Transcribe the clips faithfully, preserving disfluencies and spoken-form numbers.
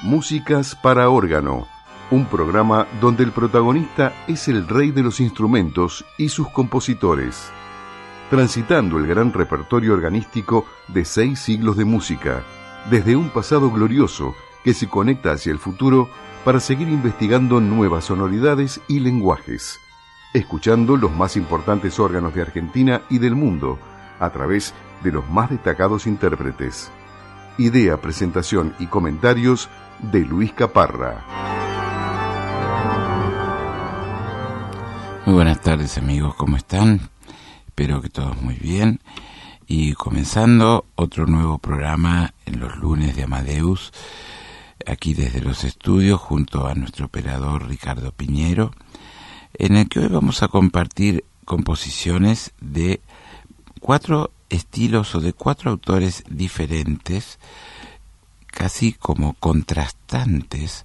Músicas para órgano, un programa donde el protagonista es el rey de los instrumentos y sus compositores, transitando el gran repertorio organístico de seis siglos de música, desde un pasado glorioso que se conecta hacia el futuro para seguir investigando nuevas sonoridades y lenguajes, escuchando los más importantes órganos de Argentina y del mundo a través de los más destacados intérpretes. Idea, presentación y comentarios de Luis Caparra. Muy buenas tardes, amigos, ¿cómo están? Espero que todos muy bien. Y comenzando otro nuevo programa en los lunes de Amadeus, aquí desde los estudios junto a nuestro operador Ricardo Piñero, en el que hoy vamos a compartir composiciones de cuatro estilos o de cuatro autores diferentes, casi como contrastantes,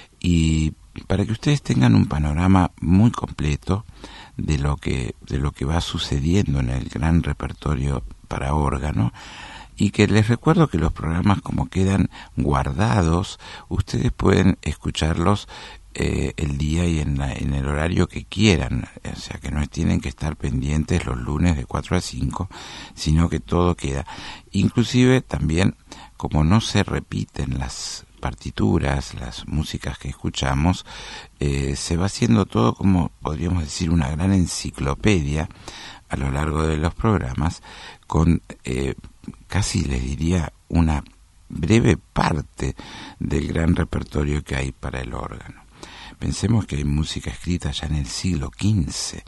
y para que ustedes tengan un panorama muy completo de lo que de lo que va sucediendo en el gran repertorio para órgano, y que les recuerdo que los programas, como quedan guardados, ustedes pueden escucharlos eh, el día y en, la, en el horario que quieran, o sea que no tienen que estar pendientes los lunes de cuatro a cinco, sino que todo queda. Inclusive también, como no se repiten las partituras, las músicas que escuchamos, eh, se va haciendo todo como, podríamos decir, una gran enciclopedia a lo largo de los programas, con eh, casi les diría una breve parte del gran repertorio que hay para el órgano. Pensemos que hay música escrita ya en el siglo quince,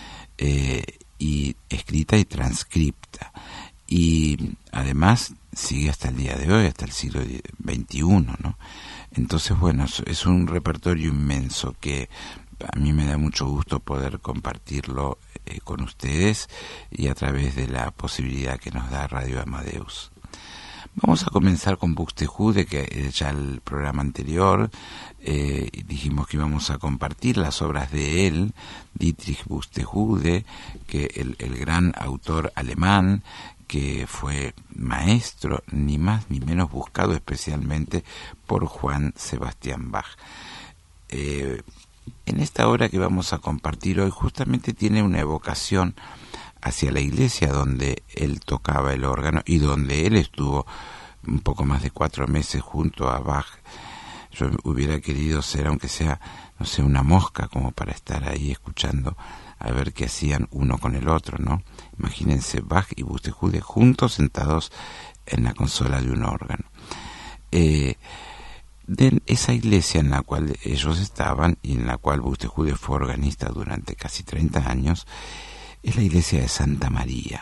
eh, y escrita y transcripta, y además sigue hasta el día de hoy, hasta el siglo veintiuno, ¿no? Entonces, bueno, es un repertorio inmenso que a mí me da mucho gusto poder compartirlo eh, con ustedes y a través de la posibilidad que nos da Radio Amadeus. Vamos a comenzar con Buxtehude, que ya el programa anterior eh, dijimos que íbamos a compartir las obras de él, Dietrich Buxtehude, que el, el gran autor alemán, que fue maestro, ni más ni menos buscado especialmente por Juan Sebastián Bach. Eh, en esta obra que vamos a compartir hoy justamente tiene una evocación hacia la iglesia donde él tocaba el órgano y donde él estuvo un poco más de cuatro meses junto a Bach. Yo hubiera querido ser, aunque sea, no sé, una mosca, como para estar ahí escuchando a ver qué hacían uno con el otro, ¿no? Imagínense Bach y Buxtehude juntos sentados en la consola de un órgano. Eh, de esa iglesia en la cual ellos estaban y en la cual Buxtehude fue organista durante casi treinta años, es la iglesia de Santa María.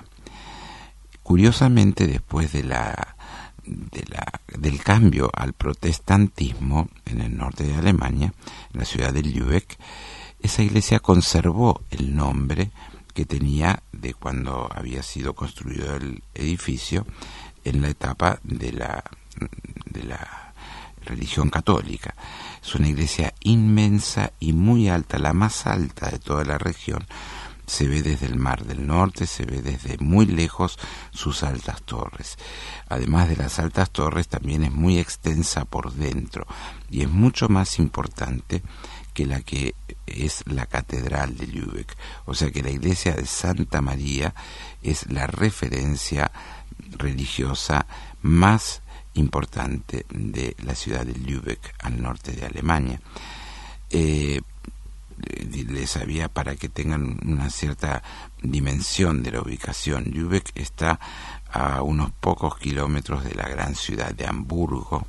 Curiosamente, después de la, de la, del cambio al protestantismo en el norte de Alemania, en la ciudad de Lübeck, esa iglesia conservó el nombre que tenía de cuando había sido construido el edificio en la etapa de la, de la religión católica. Es una iglesia inmensa y muy alta, la más alta de toda la región. Se ve desde el Mar del Norte, se ve desde muy lejos sus altas torres. Además de las altas torres, también es muy extensa por dentro y es mucho más importante que la que es la catedral de Lübeck. O sea que la iglesia de Santa María es la referencia religiosa más importante de la ciudad de Lübeck, al norte de Alemania. Eh, les había, para que tengan una cierta dimensión de la ubicación, Lübeck está a unos pocos kilómetros de la gran ciudad de Hamburgo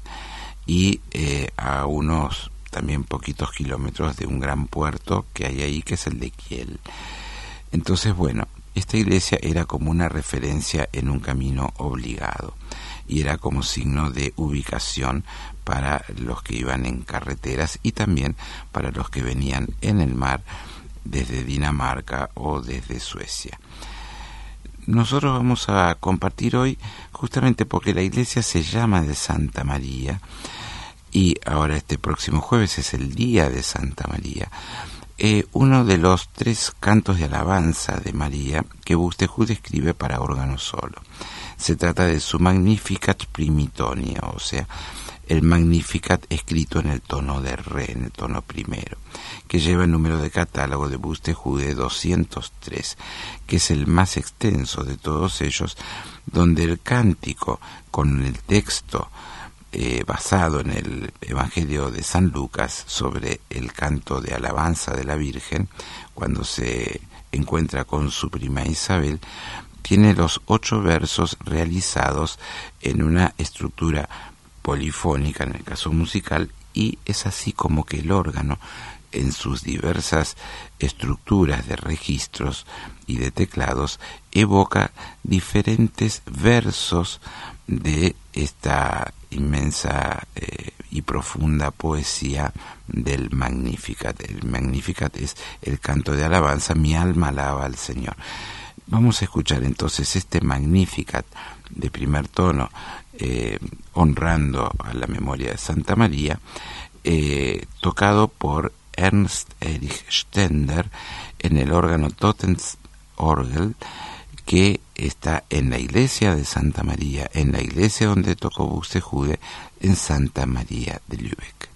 y eh, a unos también poquitos kilómetros de un gran puerto que hay ahí, que es el de Kiel. Entonces, bueno, esta iglesia era como una referencia en un camino obligado y era como signo de ubicación para los que iban en carreteras y también para los que venían en el mar desde Dinamarca o desde Suecia. Nosotros vamos a compartir hoy, justamente porque la iglesia se llama de Santa María, y ahora este próximo jueves es el día de Santa María, eh, uno de los tres cantos de alabanza de María que Buxtehude escribe para órgano solo. Se trata de su Magnificat Primitonia, o sea, el Magnificat escrito en el tono de re, en el tono primero, que lleva el número de catálogo de Buxtehude doscientos tres, que es el más extenso de todos ellos, donde el cántico con el texto eh, basado en el Evangelio de San Lucas sobre el canto de alabanza de la Virgen, cuando se encuentra con su prima Isabel, tiene los ocho versos realizados en una estructura polifónica, en el caso musical, y es así como que el órgano, en sus diversas estructuras de registros y de teclados, evoca diferentes versos de esta inmensa eh, y profunda poesía del Magnificat. El Magnificat es el canto de alabanza, mi alma alaba al Señor. Vamos a escuchar entonces este Magnificat de primer tono, eh, honrando a la memoria de Santa María, eh, tocado por Ernst Erich Stender en el órgano Totensorgel, que está en la iglesia de Santa María, en la iglesia donde tocó Buxtehude, en Santa María de Lübeck.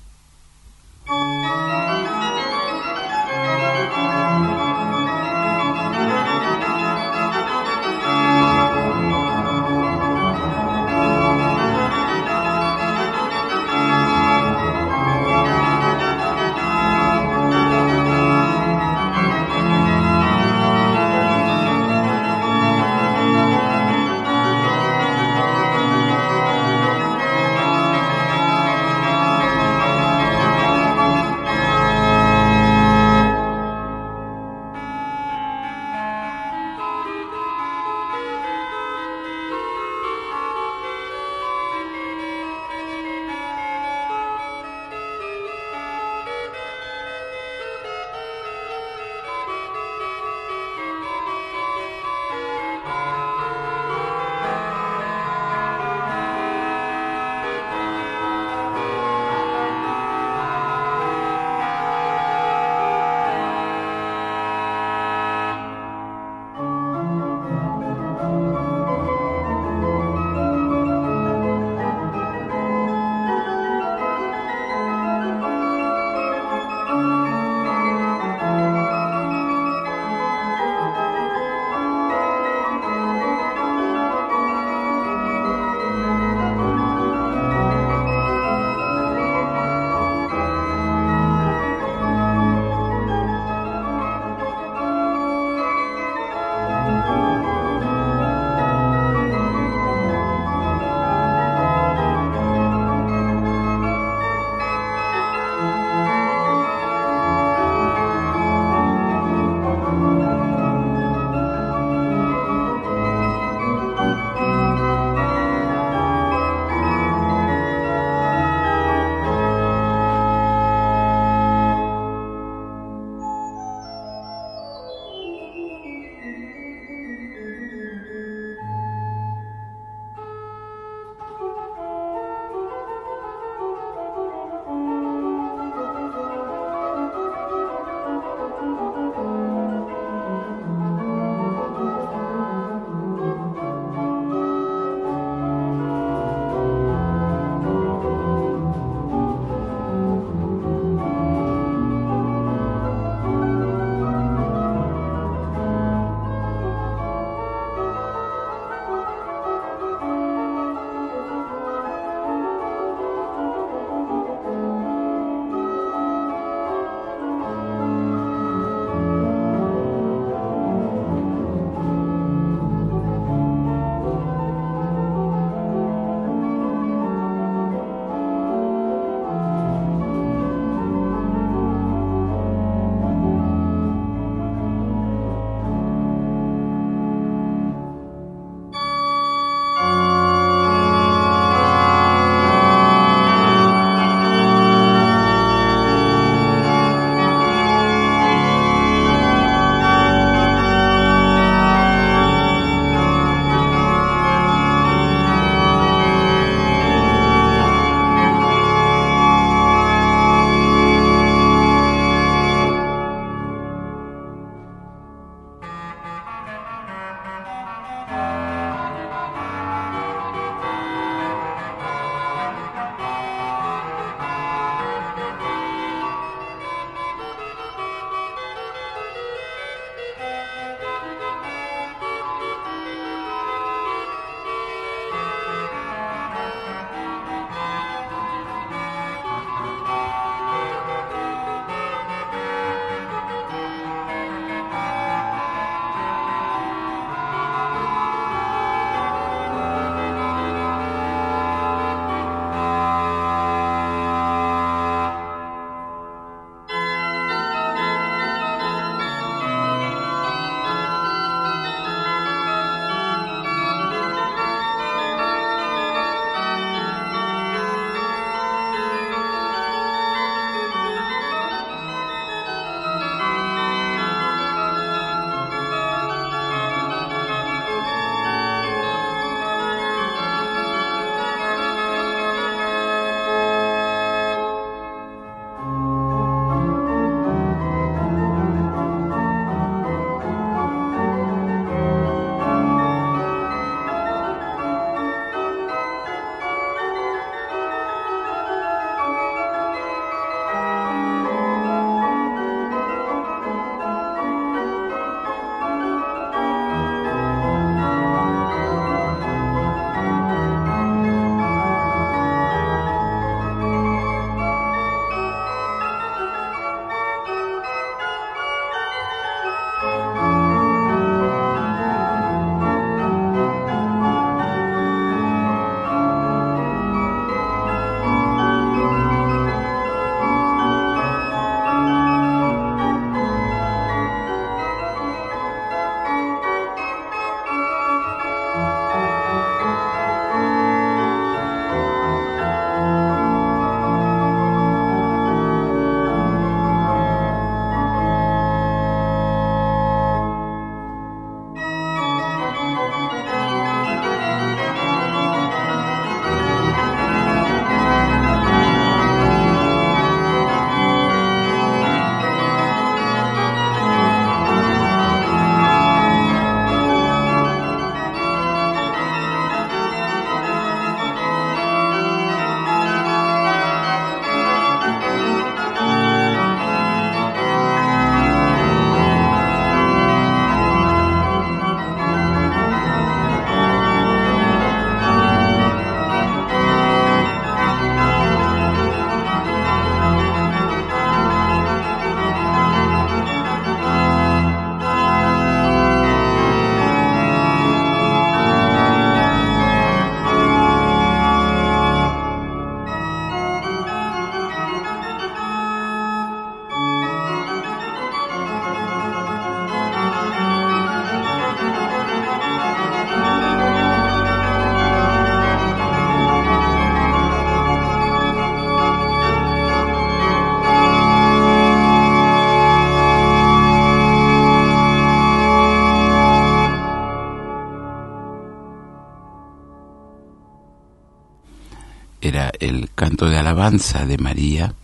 era el canto de alabanza de María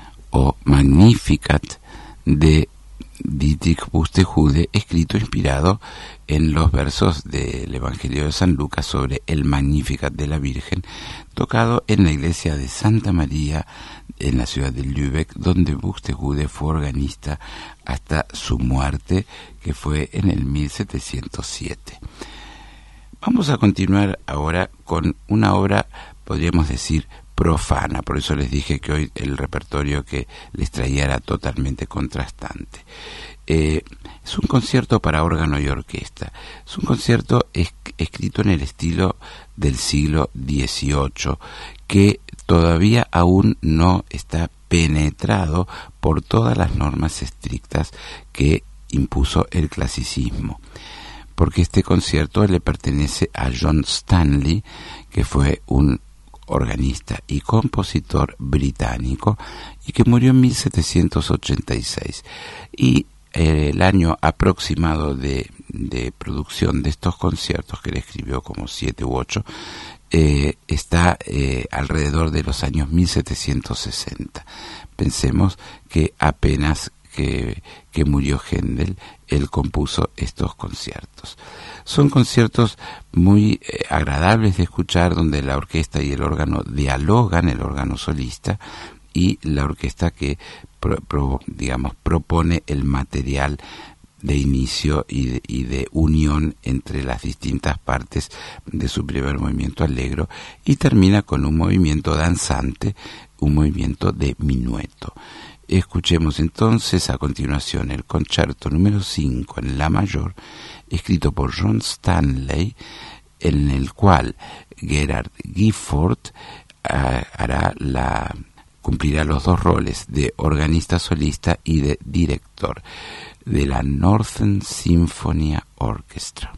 o Magnificat de Dietrich Buxtehude, escrito inspirado en los versos del Evangelio de San Lucas sobre el Magnificat de la Virgen, tocado en la iglesia de Santa María en la ciudad de Lübeck, donde Buxtehude fue organista hasta su muerte, que fue en el mil setecientos siete. Vamos a continuar ahora con una obra, podríamos decir, profana, por eso les dije que hoy el repertorio que les traía era totalmente contrastante. Eh, es un concierto para órgano y orquesta. Es un concierto es, escrito en el estilo del siglo dieciocho, que todavía aún no está penetrado por todas las normas estrictas que impuso el clasicismo, porque este concierto le pertenece a John Stanley, que fue un organista y compositor británico y que murió en mil setecientos ochenta y seis. Y eh, el año aproximado de, de producción de estos conciertos, que él escribió como siete u ocho, eh, está eh, alrededor de los años mil setecientos sesenta. Pensemos que apenas que, que murió Händel, él compuso estos conciertos. Son conciertos muy eh, agradables de escuchar, donde la orquesta y el órgano dialogan, el órgano solista y la orquesta que pro, pro, digamos propone el material de inicio y de, y de unión entre las distintas partes de su primer movimiento allegro, y termina con un movimiento danzante, un movimiento de minueto. Escuchemos entonces a continuación el concerto número cinco en la mayor, escrito por John Stanley, en el cual Gerard Gifford uh, hará la, cumplirá los dos roles de organista solista y de director de la Northern Symphony Orchestra.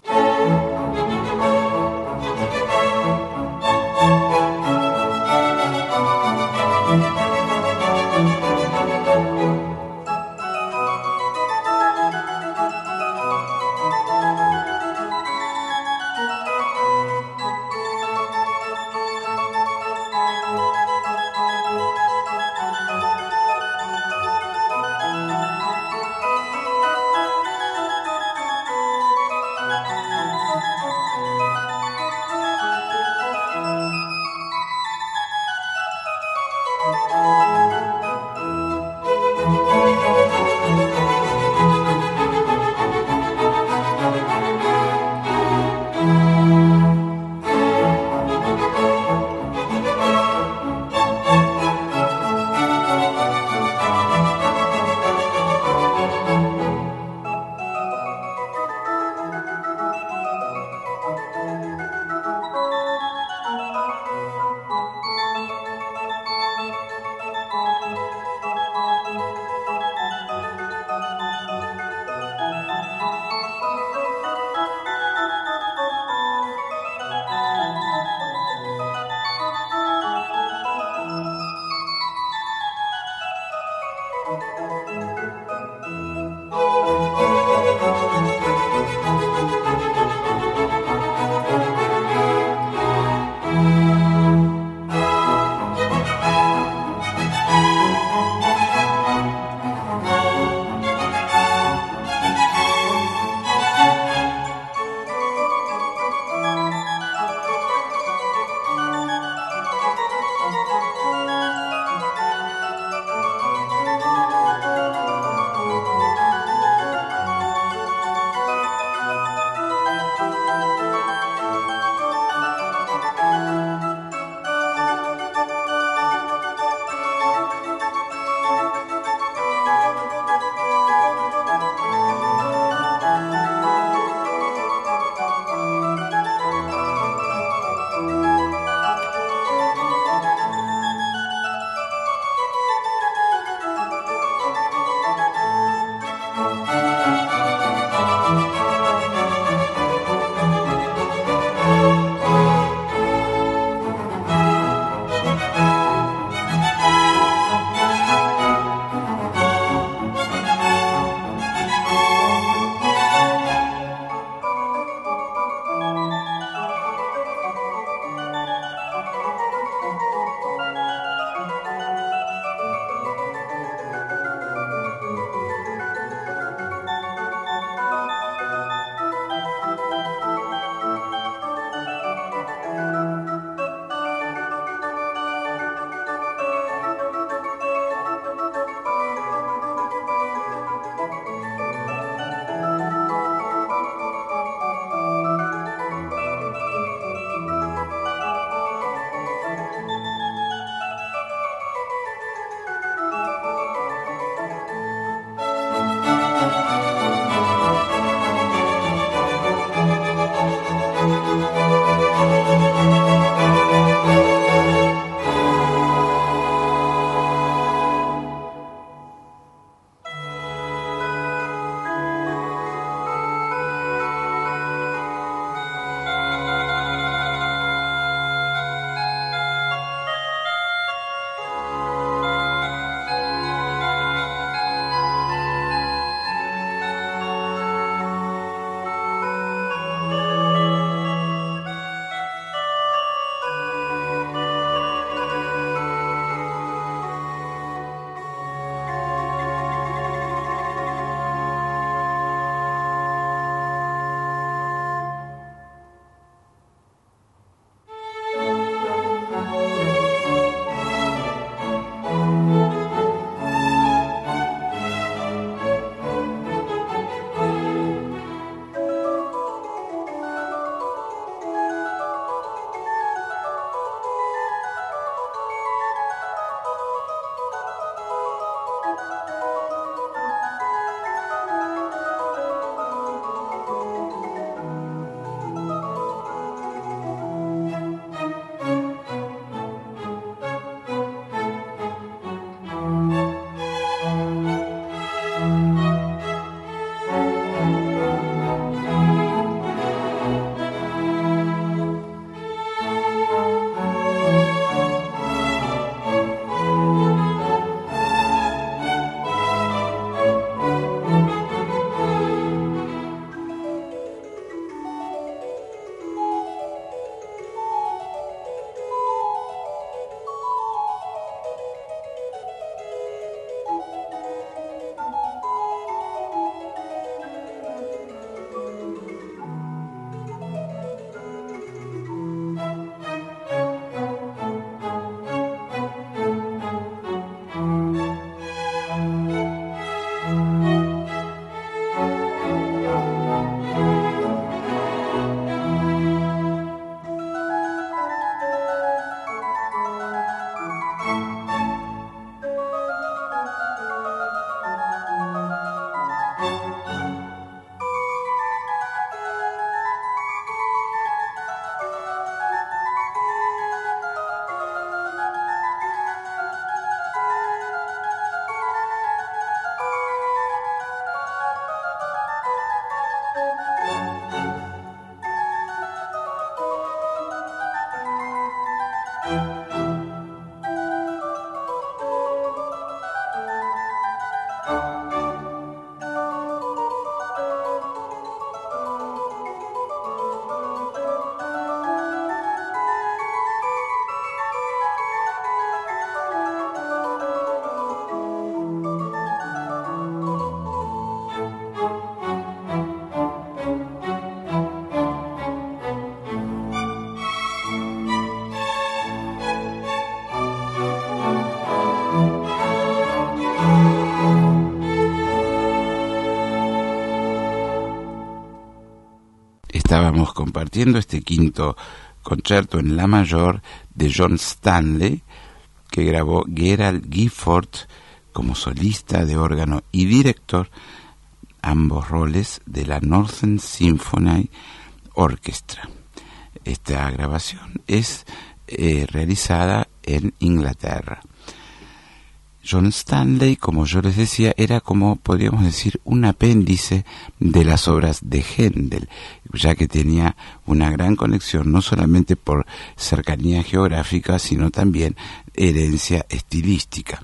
Estábamos compartiendo este quinto concierto en la mayor de John Stanley, que grabó Gerald Gifford como solista de órgano y director, ambos roles de la Northern Symphony Orchestra. Esta grabación es eh, realizada en Inglaterra. John Stanley, como yo les decía, era como, podríamos decir, un apéndice de las obras de Händel, ya que tenía una gran conexión, no solamente por cercanía geográfica, sino también herencia estilística.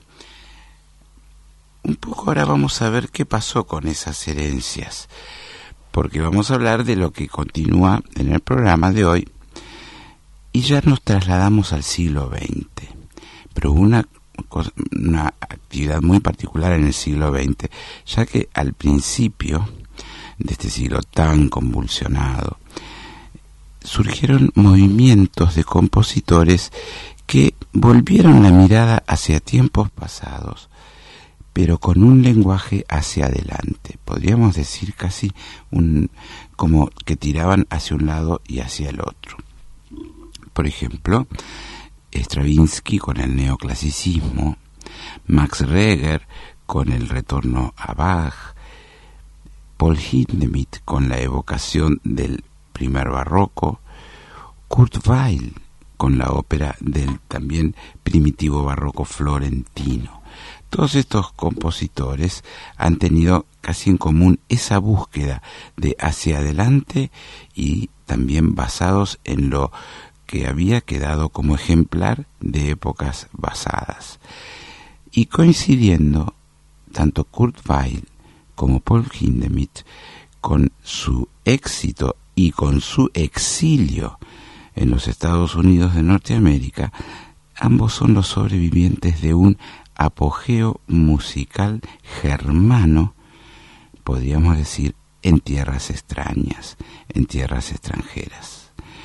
Un poco ahora vamos a ver qué pasó con esas herencias, porque vamos a hablar de lo que continúa en el programa de hoy, y ya nos trasladamos al siglo veinte, pero una una actividad muy particular en el siglo veinte, ya que al principio de este siglo tan convulsionado surgieron movimientos de compositores que volvieron la mirada hacia tiempos pasados, pero con un lenguaje hacia adelante, podríamos decir casi un como que tiraban hacia un lado y hacia el otro. Por ejemplo, Stravinsky con el neoclasicismo, Max Reger con el retorno a Bach, Paul Hindemith con la evocación del primer barroco, Kurt Weill con la ópera del también primitivo barroco florentino. Todos estos compositores han tenido casi en común esa búsqueda de hacia adelante y también basados en lo que había quedado como ejemplar de épocas basadas. Y coincidiendo, tanto Kurt Weill como Paul Hindemith, con su éxito y con su exilio en los Estados Unidos de Norteamérica, ambos son los sobrevivientes de un apogeo musical germano, podríamos decir, en tierras extrañas, en tierras extranjeras.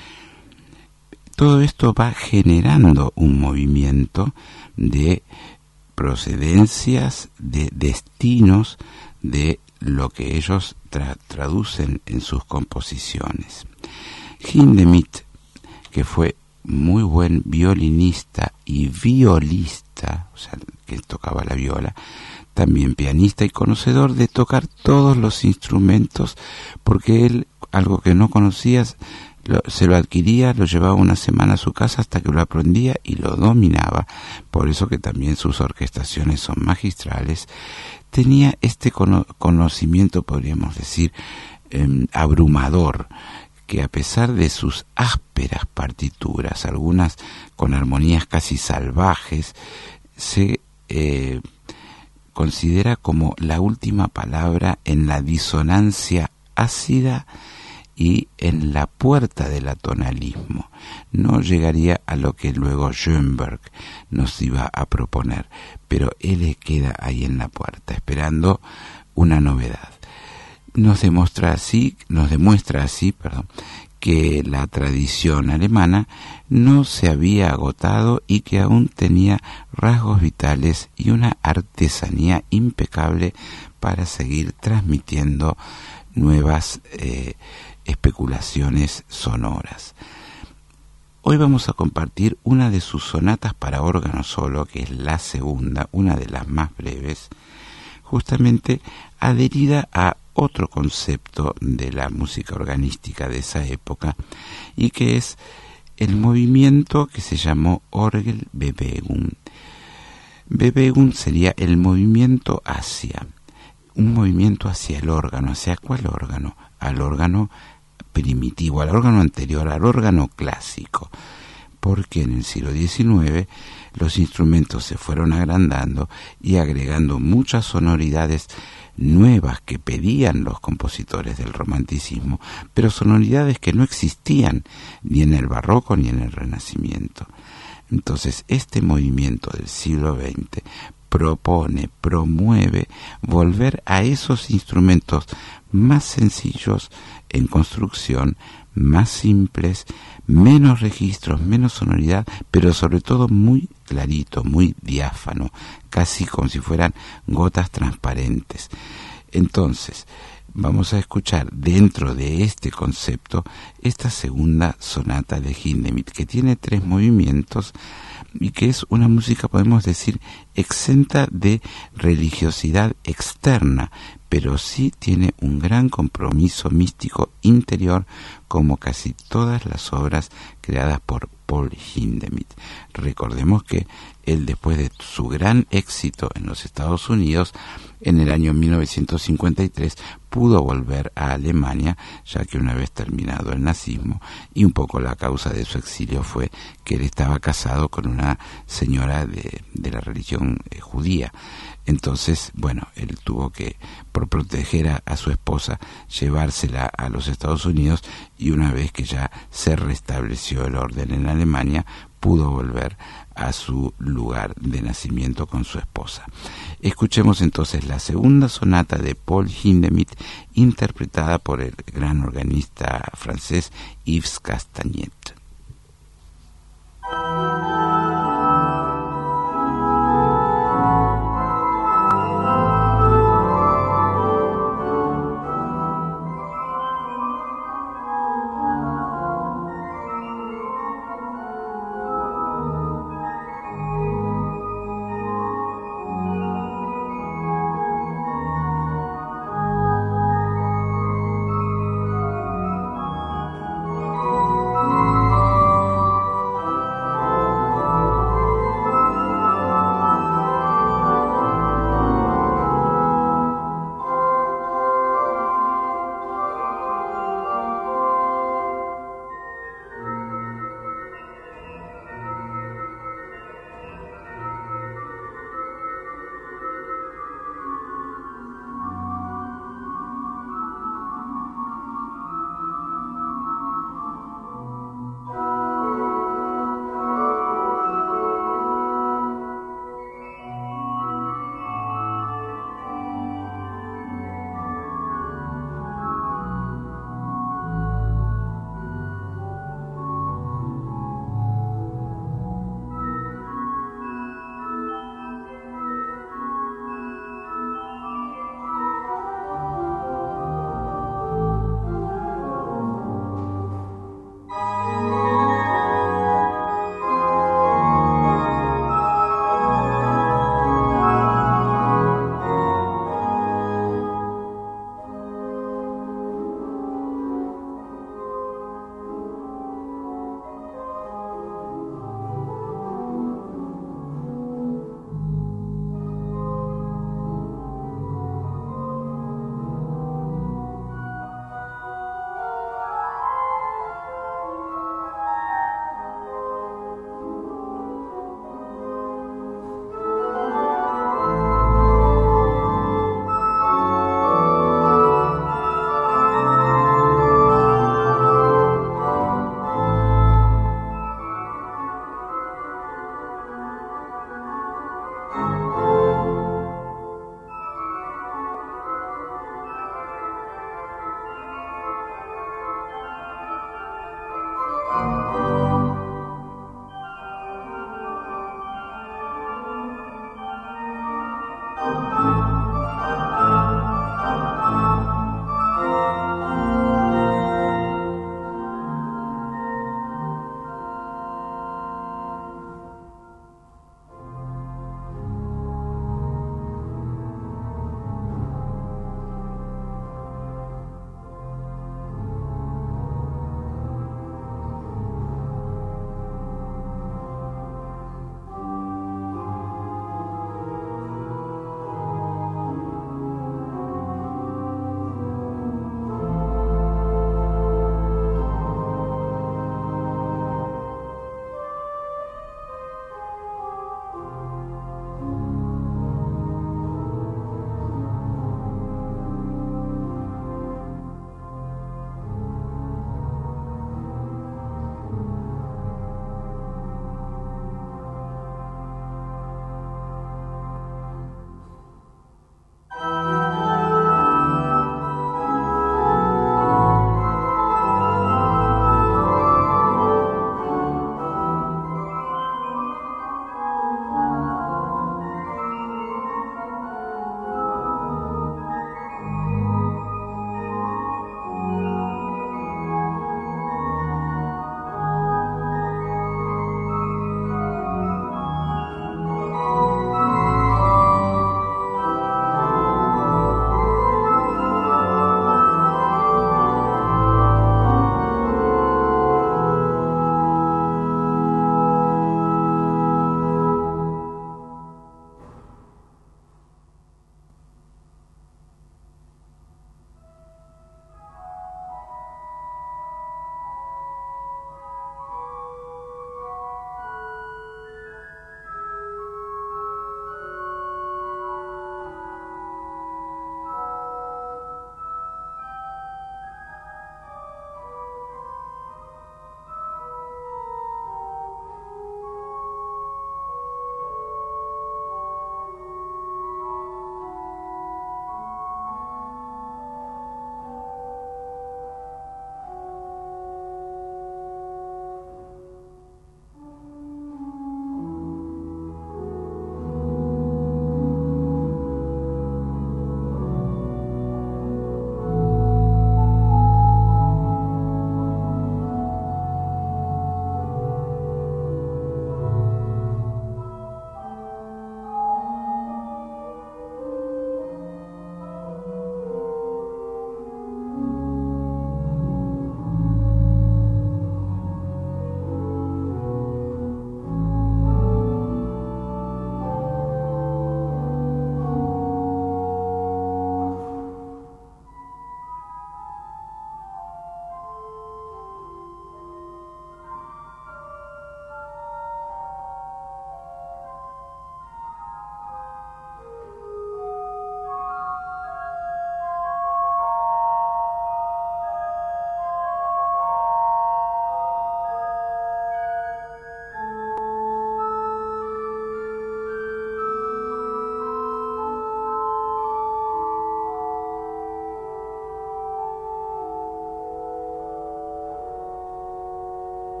Todo esto va generando un movimiento de procedencias, de destinos, de lo que ellos tra- traducen en sus composiciones. Hindemith, que fue muy buen violinista y violista, o sea, que tocaba la viola, también pianista y conocedor de tocar todos los instrumentos, porque él, algo que no conocías, Lo, se lo adquiría, lo llevaba una semana a su casa hasta que lo aprendía y lo dominaba, por eso que también sus orquestaciones son magistrales. Tenía este cono- conocimiento, podríamos decir, eh, abrumador, que a pesar de sus ásperas partituras, algunas con armonías casi salvajes, se eh, considera como la última palabra en la disonancia ácida y en la puerta del atonalismo. No llegaría a lo que luego Schoenberg nos iba a proponer, pero él queda ahí en la puerta, esperando una novedad. Nos demuestra así, nos demuestra así, perdón, que la tradición alemana no se había agotado y que aún tenía rasgos vitales y una artesanía impecable para seguir transmitiendo nuevas eh, especulaciones sonoras. Hoy vamos a compartir una de sus sonatas para órgano solo, que es la segunda, una de las más breves, justamente adherida a otro concepto de la música organística de esa época, y que es el movimiento que se llamó Orgelbewegung. Bewegung sería el movimiento hacia, un movimiento hacia el órgano. ¿Hacia cuál órgano? Al órgano primitivo, al órgano anterior, al órgano clásico. porque en el siglo diecinueve los instrumentos se fueron agrandando y agregando muchas sonoridades nuevas que pedían los compositores del romanticismo, pero sonoridades que no existían ni en el barroco ni en el renacimiento. Entonces, este movimiento del siglo veinte propone, promueve volver a esos instrumentos más sencillos en construcción, más simples, menos registros, menos sonoridad, pero sobre todo muy clarito, muy diáfano, casi como si fueran gotas transparentes. Entonces, vamos a escuchar dentro de este concepto esta segunda sonata de Hindemith, que tiene tres movimientos y que es una música, podemos decir, exenta de religiosidad externa, pero sí tiene un gran compromiso místico interior, como casi todas las obras creadas por Paul Hindemith. Recordemos que él, después de su gran éxito en los Estados Unidos, en el año mil novecientos cincuenta y tres pudo volver a Alemania, ya que una vez terminado el nazismo, y un poco la causa de su exilio fue que él estaba casado con una señora de, de la religión eh, judía. Entonces, bueno, él tuvo que, por proteger a, a su esposa, llevársela a los Estados Unidos, y una vez que ya se restableció el orden en Alemania, pudo volver a su lugar de nacimiento con su esposa. Escuchemos entonces la segunda sonata de Paul Hindemith, interpretada por el gran organista francés Yves Castagnet. Thank you.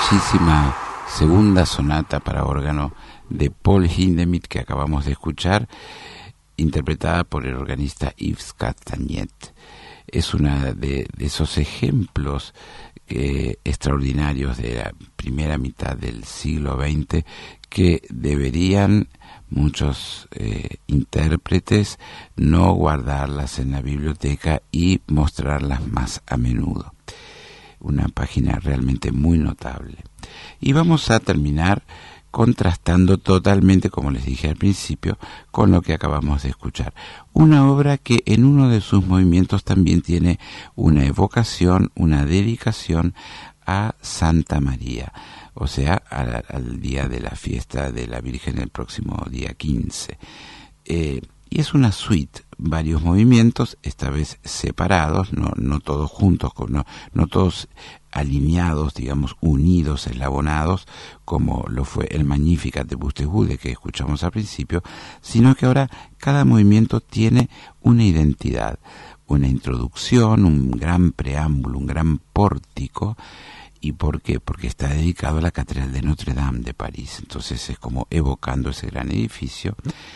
famosísima segunda sonata para órgano de Paul Hindemith que acabamos de escuchar, interpretada por el organista Yves Castagnet. Es una de, de esos ejemplos eh, extraordinarios de la primera mitad del siglo veinte que deberían muchos eh, intérpretes no guardarlas en la biblioteca y mostrarlas más a menudo. Una página realmente muy notable. Y vamos a terminar contrastando totalmente, como les dije al principio, con lo que acabamos de escuchar. Una obra que en uno de sus movimientos también tiene una evocación, una dedicación a Santa María, o sea, al, al día de la fiesta de la Virgen el próximo día quince. Eh, y es una suite, varios movimientos, esta vez separados, no, no todos juntos, no, no todos alineados, digamos, unidos, eslabonados, como lo fue el Magnificat de Buxtehude que escuchamos al principio, sino que ahora cada movimiento tiene una identidad, una introducción, un gran preámbulo, un gran pórtico. ¿Y por qué? Porque está dedicado a la Catedral de Notre Dame de París, entonces es como evocando ese gran edificio.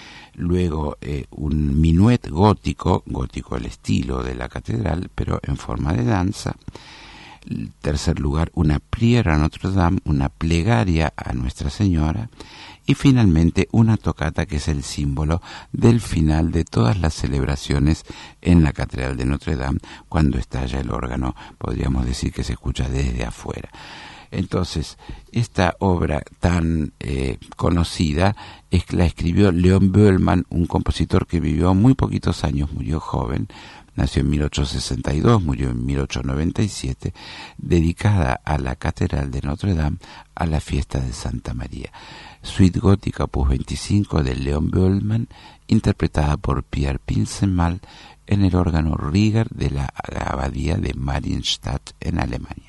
Luego eh, un minuet gótico, gótico el estilo de la catedral, pero en forma de danza. En tercer lugar, una prière a Notre Dame, una plegaria a Nuestra Señora. Y finalmente una tocata que es el símbolo del final de todas las celebraciones en la Catedral de Notre Dame, cuando estalla el órgano, podríamos decir que se escucha desde afuera. Entonces, esta obra tan eh, conocida es que la escribió Leon Böhlmann, un compositor que vivió muy poquitos años, murió joven, nació en mil ochocientos sesenta y dos, murió en mil ochocientos noventa y siete, dedicada a la Catedral de Notre Dame, a la fiesta de Santa María. Suite gótica opus veinticinco de Leon Böhlmann, interpretada por Pierre Pincenmal en el órgano Rieger de la abadía de Marienstadt en Alemania.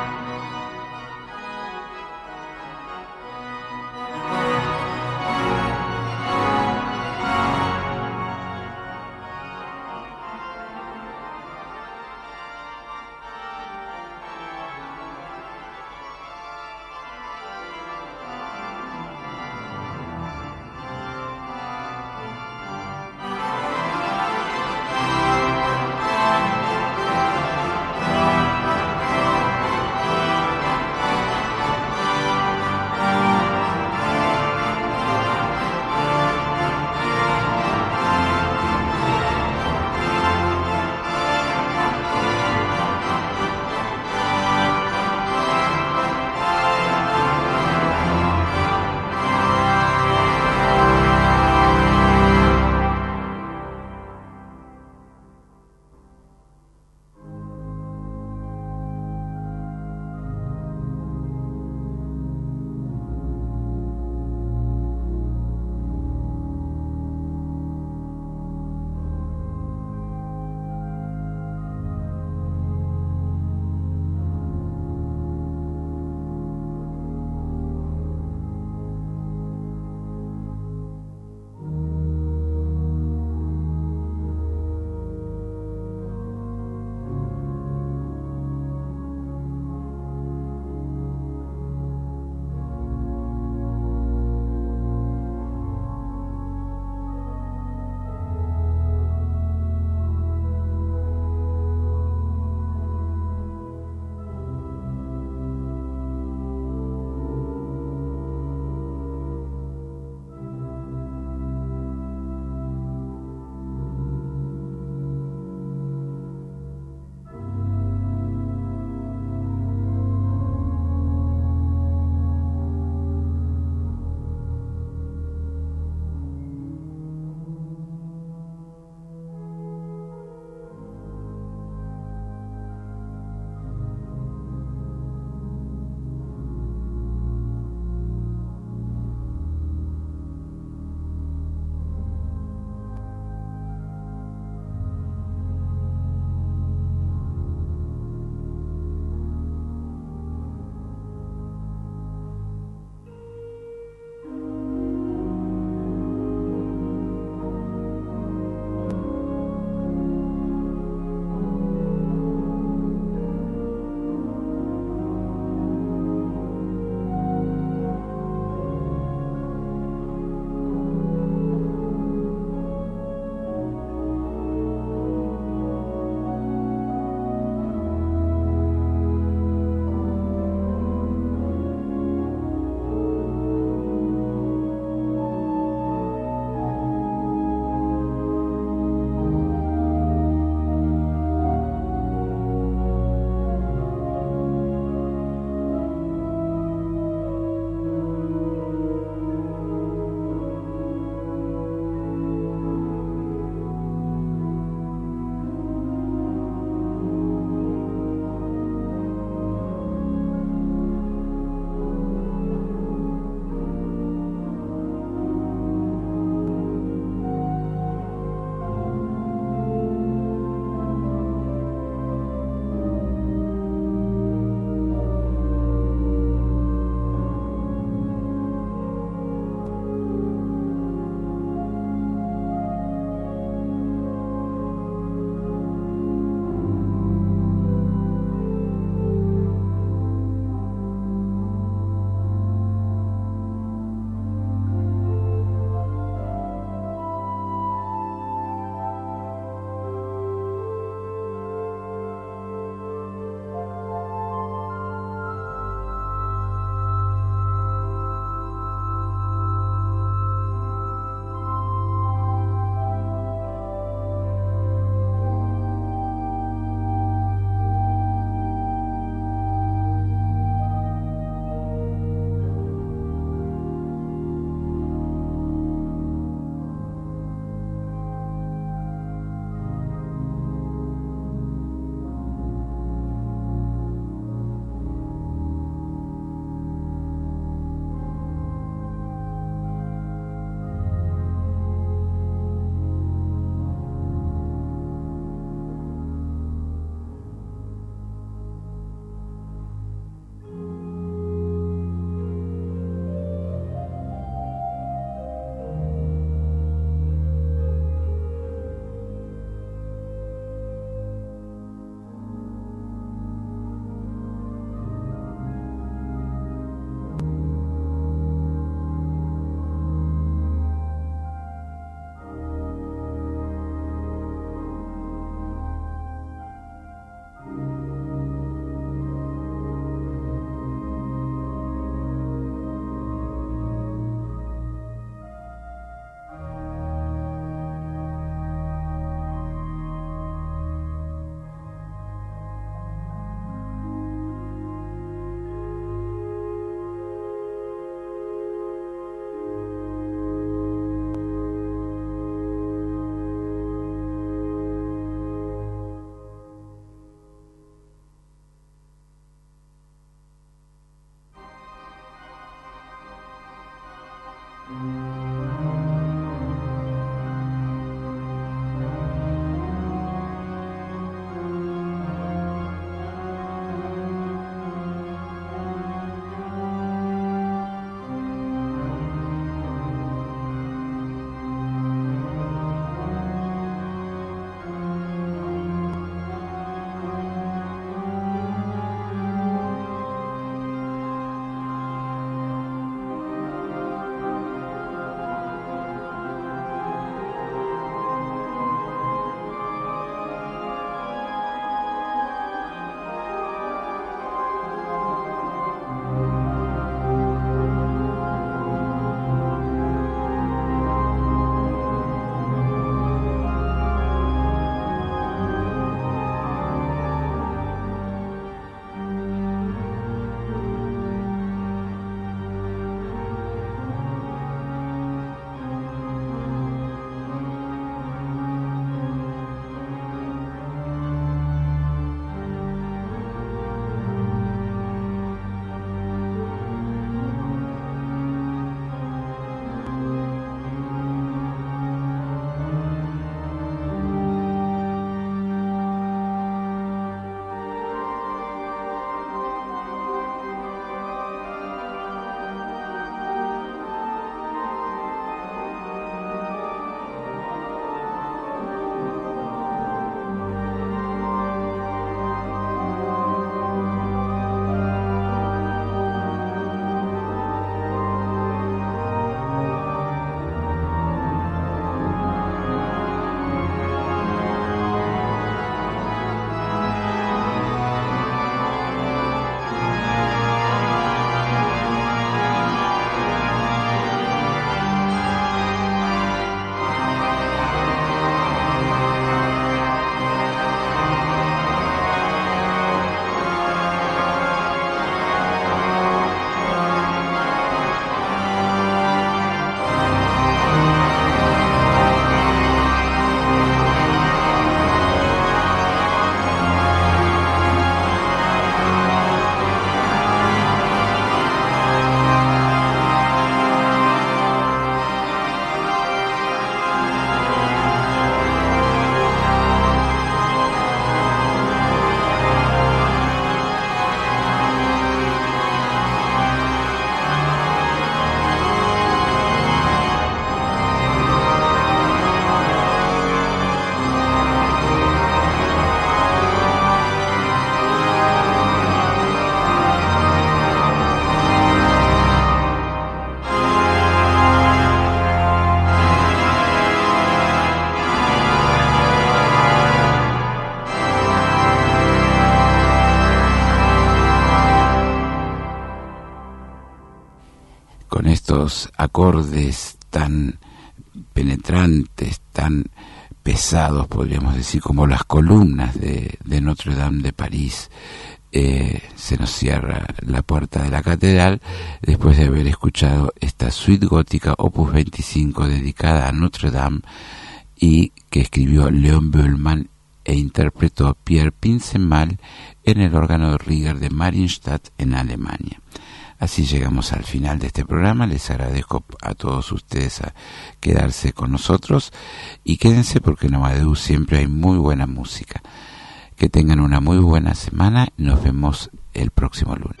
esos acordes tan penetrantes, tan pesados, podríamos decir, como las columnas de, de Notre Dame de París, eh, se nos cierra la puerta de la catedral después de haber escuchado esta suite gótica opus veinticinco dedicada a Notre Dame y que escribió Leon Bühlmann e interpretó Pierre Pinzemal en el órgano de Rieger de Marienstadt en Alemania. Así llegamos al final de este programa. Les agradezco a todos ustedes a quedarse con nosotros y quédense porque en Amadeus siempre hay muy buena música. Que tengan una muy buena semana y nos vemos el próximo lunes.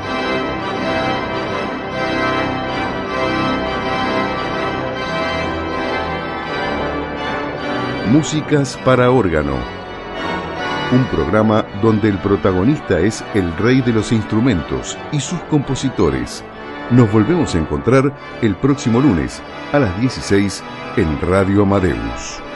Músicas para órgano. Un programa donde el protagonista es el rey de los instrumentos y sus compositores. Nos volvemos a encontrar el próximo lunes a las dieciséis en Radio Amadeus.